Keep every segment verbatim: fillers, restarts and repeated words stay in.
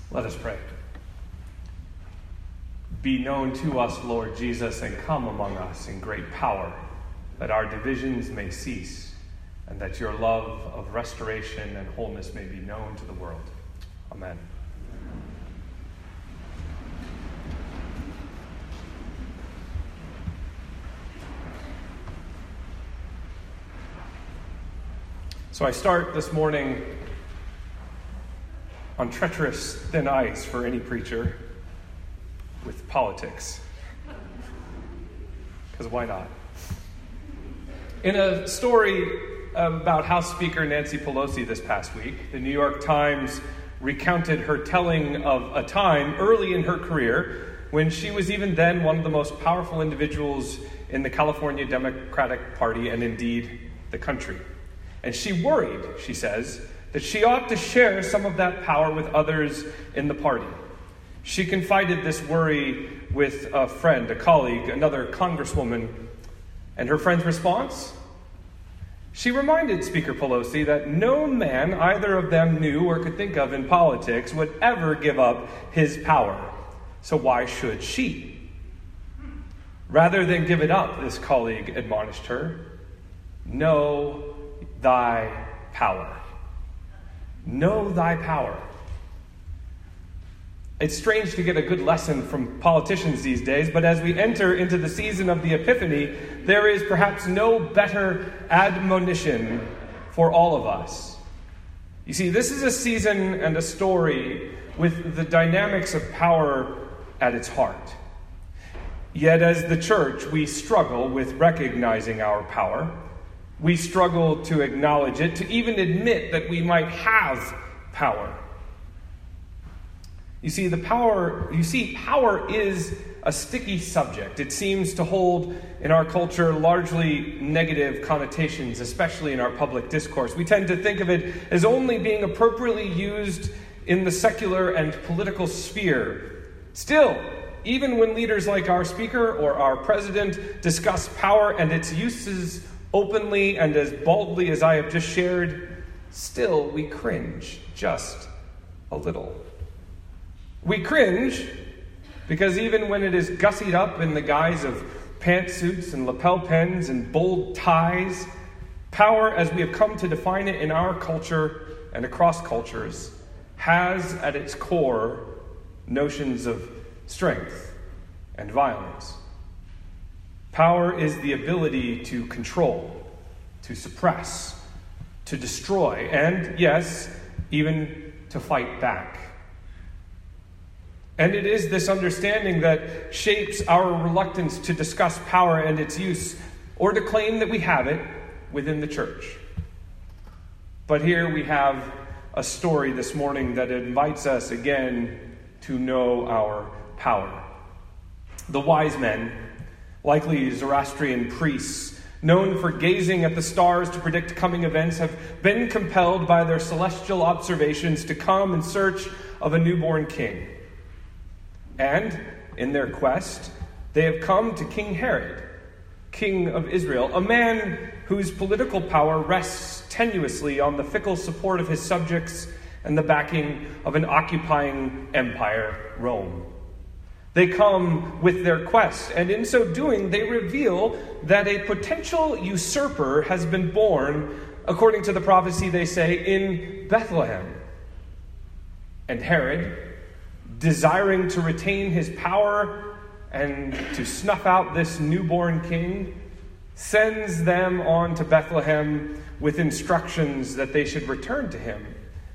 Let us pray. Be known to us, Lord Jesus, and come among us in great power, that our divisions may cease, and that your love of restoration and wholeness may be known to the world. Amen. So I start this morning on treacherous thin ice for any preacher with politics. Because why not? In a story about House Speaker Nancy Pelosi this past week, the New York Times recounted her telling of a time early in her career when she was even then one of the most powerful individuals in the California Democratic Party and indeed the country. And she worried, she says, that she ought to share some of that power with others in the party. She confided this worry with a friend, a colleague, another congresswoman, and her friend's response? She reminded Speaker Pelosi that no man either of them knew or could think of in politics would ever give up his power. So why should she? Rather than give it up, this colleague admonished her, know thy power. Know thy power. It's strange to get a good lesson from politicians these days, but as we enter into the season of the Epiphany, there is perhaps no better admonition for all of us. You see, this is a season and a story with the dynamics of power at its heart. Yet as the church, we struggle with recognizing our power. We struggle to acknowledge it, to even admit that we might have power. You see, the power, you see, power is a sticky subject. It seems to hold in our culture largely negative connotations, especially in our public discourse. We tend to think of it as only being appropriately used in the secular and political sphere. Still, even when leaders like our speaker or our president discuss power and its uses openly and as boldly as I have just shared, still we cringe just a little. We cringe because even when it is gussied up in the guise of pantsuits and lapel pins and bold ties, power, as we have come to define it in our culture and across cultures, has at its core notions of strength and violence. Power is the ability to control, to suppress, to destroy, and, yes, even to fight back. And it is this understanding that shapes our reluctance to discuss power and its use, or to claim that we have it within the church. But here we have a story this morning that invites us again to know our power. The wise men, likely Zoroastrian priests, known for gazing at the stars to predict coming events, have been compelled by their celestial observations to come in search of a newborn king. And, in their quest, they have come to King Herod, king of Israel, a man whose political power rests tenuously on the fickle support of his subjects and the backing of an occupying empire, Rome. They come with their quest, and in so doing, they reveal that a potential usurper has been born, according to the prophecy, they say, in Bethlehem. And Herod, desiring to retain his power and to snuff out this newborn king, sends them on to Bethlehem with instructions that they should return to him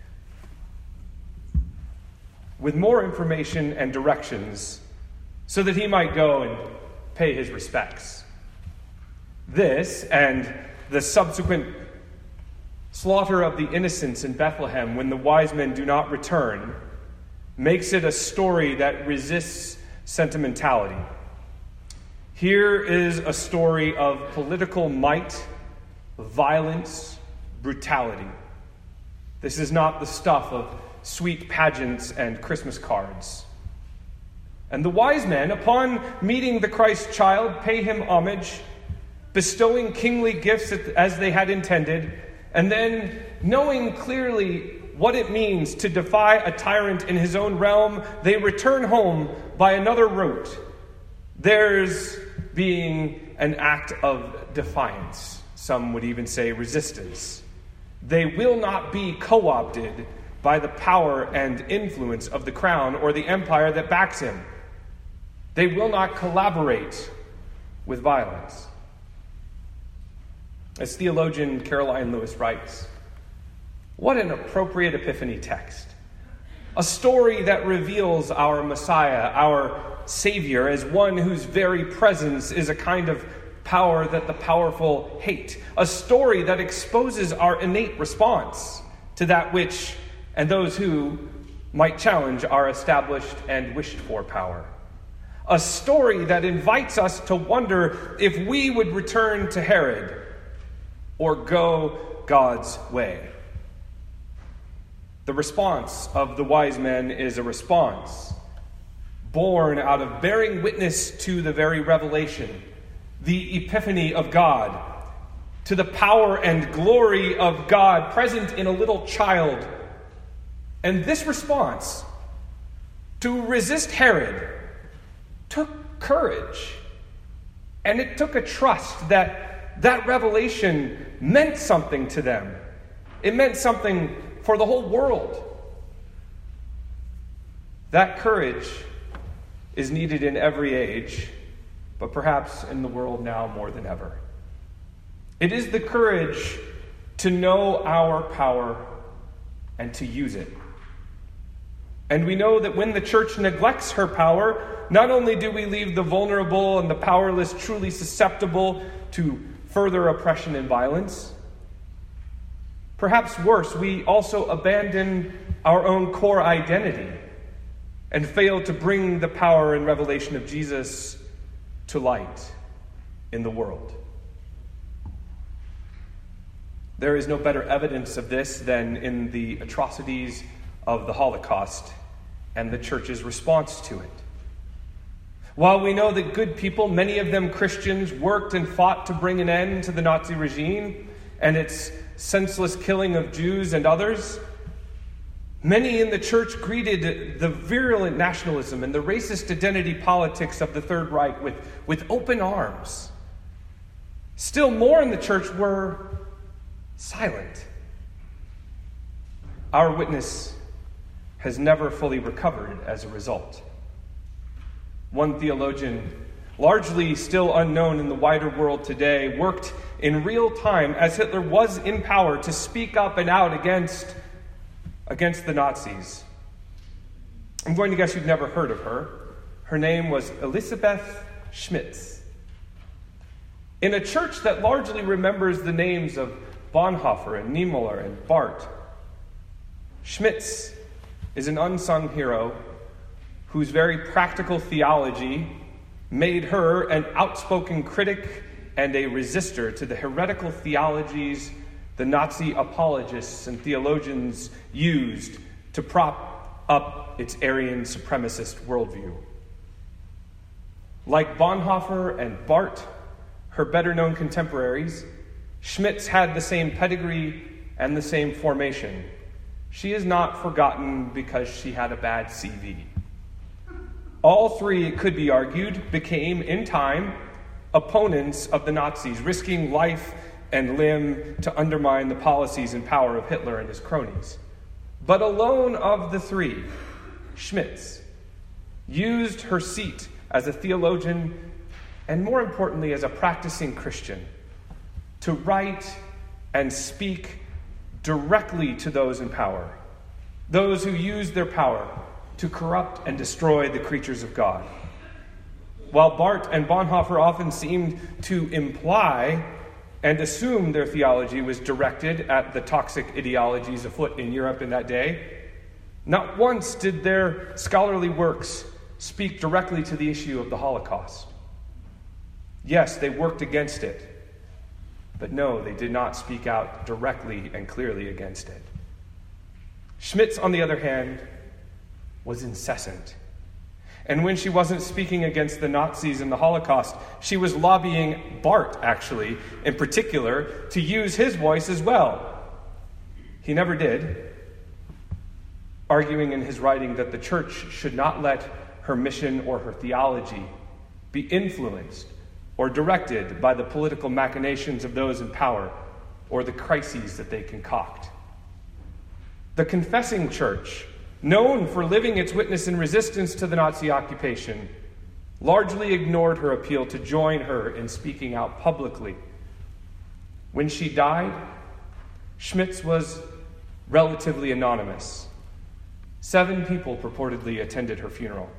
with more information and directions so that he might go and pay his respects. This and the subsequent slaughter of the innocents in Bethlehem when the wise men do not return makes it a story that resists sentimentality. Here is a story of political might, violence, brutality. This is not the stuff of sweet pageants and Christmas cards. And the wise men, upon meeting the Christ child, pay him homage, bestowing kingly gifts as they had intended, And then, knowing clearly what it means to defy a tyrant in his own realm, they return home by another route. Theirs being an act of defiance. Some would even say resistance. They will not be co-opted by the power and influence of the crown or the empire that backs him. They will not collaborate with violence. As theologian Caroline Lewis writes, what an appropriate Epiphany text. A story that reveals our Messiah, our Savior, as one whose very presence is a kind of power that the powerful hate. A story that exposes our innate response to that which and those who might challenge our established and wished-for power. A story that invites us to wonder if we would return to Herod or go God's way. The response of the wise men is a response born out of bearing witness to the very revelation, the epiphany of God, to the power and glory of God present in a little child. And this response, to resist Herod, took courage. And it took a trust that that revelation meant something to them. It meant something for the whole world. That courage is needed in every age, but perhaps in the world now more than ever. It is the courage to know our power and to use it. And we know that when the church neglects her power, not only do we leave the vulnerable and the powerless truly susceptible to further oppression and violence, perhaps worse, we also abandon our own core identity and fail to bring the power and revelation of Jesus to light in the world. There is no better evidence of this than in the atrocities of the Holocaust and the church's response to it. While we know that good people, many of them Christians, worked and fought to bring an end to the Nazi regime and its senseless killing of Jews and others, many in the church greeted the virulent nationalism and the racist identity politics of the Third Reich with, with open arms. Still more in the church were silent. Our witness has never fully recovered as a result. One theologian, largely still unknown in the wider world today, worked in real time as Hitler was in power to speak up and out against, against the Nazis. I'm going to guess you've never heard of her. Her name was Elisabeth Schmitz. In a church that largely remembers the names of Bonhoeffer and Niemöller and Barth, Schmitz is an unsung hero whose very practical theology made her an outspoken critic and a resistor to the heretical theologies the Nazi apologists and theologians used to prop up its Aryan supremacist worldview. Like Bonhoeffer and Barth, her better-known contemporaries, Schmitz had the same pedigree and the same formation. She is not forgotten because she had a bad C V. All three, it could be argued, became, in time, opponents of the Nazis, risking life and limb to undermine the policies and power of Hitler and his cronies. But alone of the three, Schmitz used her seat as a theologian and, more importantly, as a practicing Christian to write and speak directly to those in power, those who use their power to corrupt and destroy the creatures of God. While Barth and Bonhoeffer often seemed to imply and assume their theology was directed at the toxic ideologies afoot in Europe in that day, not once did their scholarly works speak directly to the issue of the Holocaust. Yes, they worked against it, but no, they did not speak out directly and clearly against it. Schmitz, on the other hand, was incessant. And when she wasn't speaking against the Nazis and the Holocaust, she was lobbying Barth, actually, in particular, to use his voice as well, He never did, arguing in his writing that the church should not let her mission or her theology be influenced or directed by the political machinations of those in power or the crises that they concoct. The confessing church, known for living its witness in resistance to the Nazi occupation, largely ignored her appeal to join her in speaking out publicly. When she died, Schmitz was relatively anonymous. Seven people purportedly attended her funeral.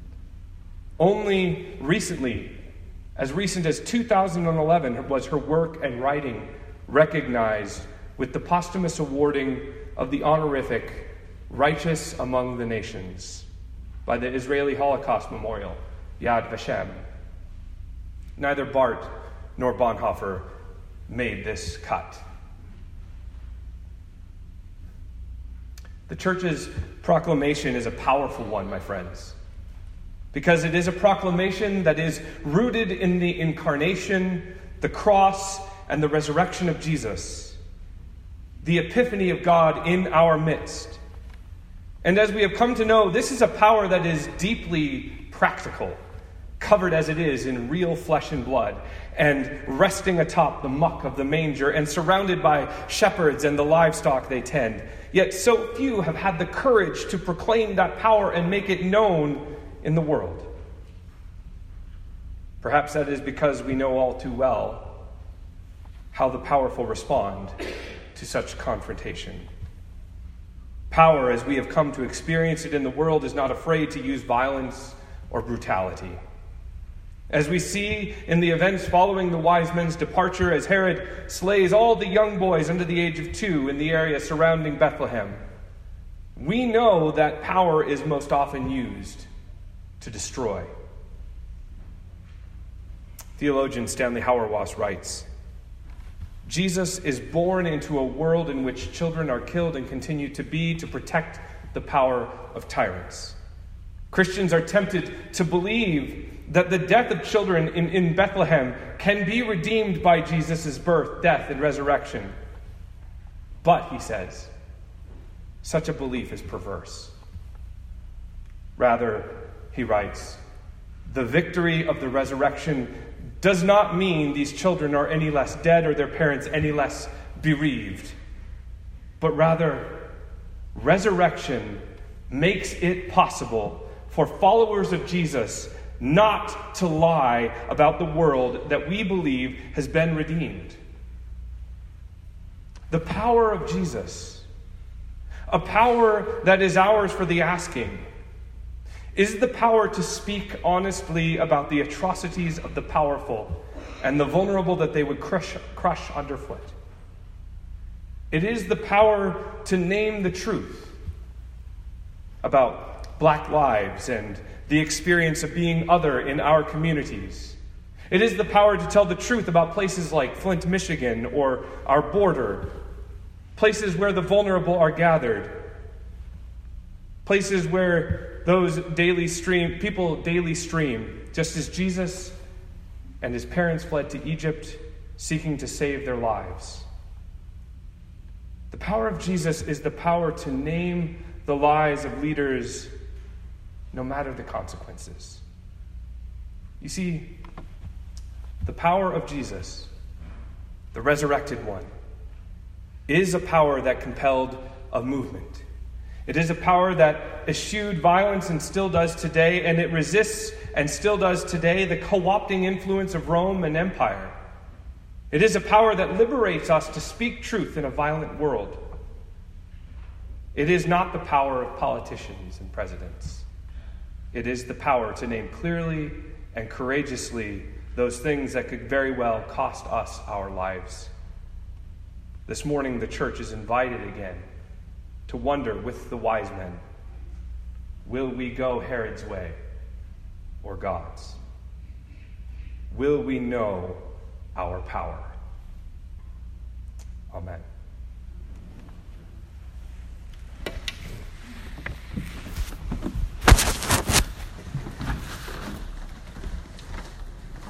Only recently, as recent as two thousand eleven, was her work and writing recognized with the posthumous awarding of the honorific Righteous Among the Nations by the Israeli Holocaust Memorial, Yad Vashem. Neither Barth nor Bonhoeffer made this cut. The church's proclamation is a powerful one, my friends, because it is a proclamation that is rooted in the incarnation, the cross, and the resurrection of Jesus, the epiphany of God in our midst. And as we have come to know, this is a power that is deeply practical, covered as it is in real flesh and blood, and resting atop the muck of the manger, and surrounded by shepherds and the livestock they tend. Yet so few have had the courage to proclaim that power and make it known in the world. Perhaps that is because we know all too well how the powerful respond to such confrontation. Power, as we have come to experience it in the world, is not afraid to use violence or brutality. As we see in the events following the wise men's departure, as Herod slays all the young boys under the age of two in the area surrounding Bethlehem, we know that power is most often used to destroy. Theologian Stanley Hauerwas writes, Jesus is born into a world in which children are killed and continue to be to protect the power of tyrants. Christians are tempted to believe that the death of children in, in Bethlehem can be redeemed by Jesus' birth, death, and resurrection. But, he says, such a belief is perverse. Rather, he writes, the victory of the resurrection does not mean these children are any less dead or their parents any less bereaved, but rather, resurrection makes it possible for followers of Jesus not to lie about the world that we believe has been redeemed. The power of Jesus, a power that is ours for the asking, is the power to speak honestly about the atrocities of the powerful and the vulnerable that they would crush, crush underfoot. It is the power to name the truth about Black lives and the experience of being other in our communities. It is the power to tell the truth about places like Flint, Michigan, or our border, places where the vulnerable are gathered, places where those daily stream people daily stream, just as Jesus and his parents fled to Egypt, seeking to save their lives. The power of Jesus is the power to name the lies of leaders, no matter the consequences. You see, the power of Jesus, the resurrected one, is a power that compelled a movement. It is a power that eschewed violence and still does today, and it resists and still does today the co-opting influence of Rome and empire. It is a power that liberates us to speak truth in a violent world. It is not the power of politicians and presidents. It is the power to name clearly and courageously those things that could very well cost us our lives. This morning, the church is invited again to wonder with the wise men, will we go Herod's way or God's? Will we know our power? Amen.